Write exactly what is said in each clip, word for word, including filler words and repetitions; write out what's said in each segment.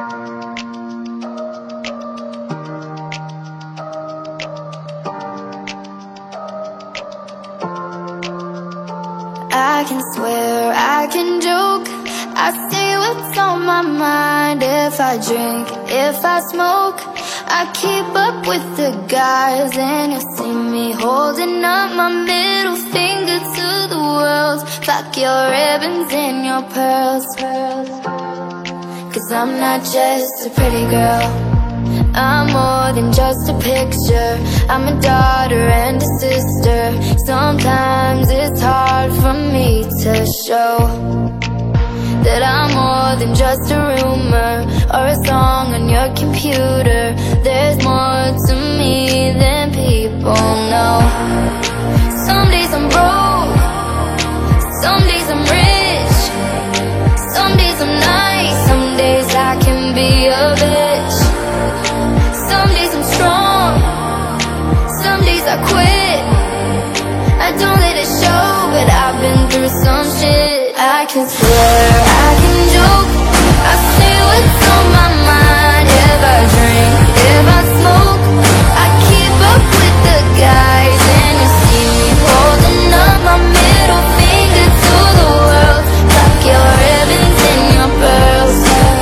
I can swear, I can joke, I say what's on my mind. If I drink, if I smoke, I keep up with the guys. And you'll see me holding up my middle finger to the world. Fuck your ribbons and your pearls, pearls. Cause I'm not just a pretty girl, I'm more than just a picture. I'm a daughter and a sister. Sometimes it's hard for me to show that I'm more than just a rumor or a song on your computer. There's more to me than people know. Some days I'm broke, some days I'm rich, some days I'm nice, some days I can be a bitch. Some days I'm strong, some days I quit. I don't let it show, but I've been through some shit. I can swear, I can joke, I say what's on my mind. If I drink, if I smoke, I keep up with the guys. And you see me holding up my middle finger to the world. Fuck your ribbons and your pearls,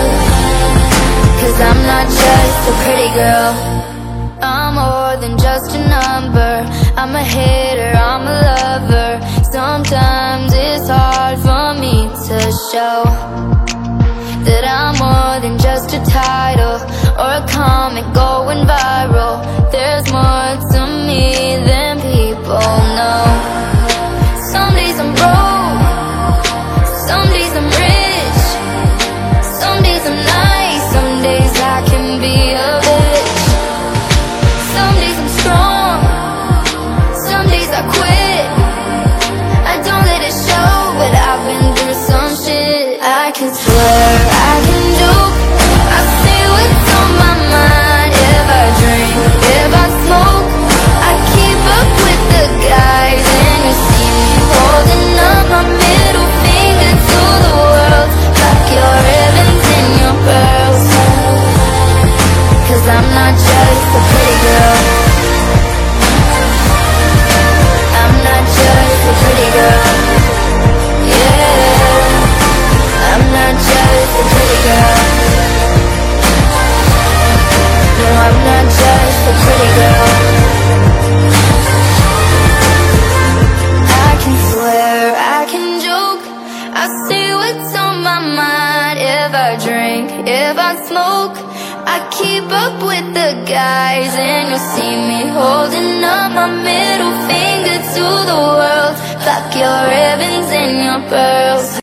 cause I'm not just a pretty girl, I'm more than just a number. I'm a hater, I'm a lover. Sometimes it's hard for me to show that I'm more than just a title or a comic going viral. There's more to me than people know. Some days I'm broke, some days I'm rich, some days I'm nice, some days I can be a bitch. Some days I'm strong, some days I quit. I don't let it show, but I've been through some shit. I can swear, I can joke, I say what's on my mind. If I drink, if I smoke, I keep up with the guys. And you see me holding up my middle finger to the world. Fuck your ribbons and your pearls, cause I'm not just a pretty girl, I'm not just a pretty girl. Yeah, I'm not just a pretty girl. No, I'm not just a pretty girl. I can swear, I can joke, I say what's on my mind. If I drink, if I smoke, I keep up with the guys. And you'll see me holding up my middle finger to the world. Fuck your ribbons and your pearls.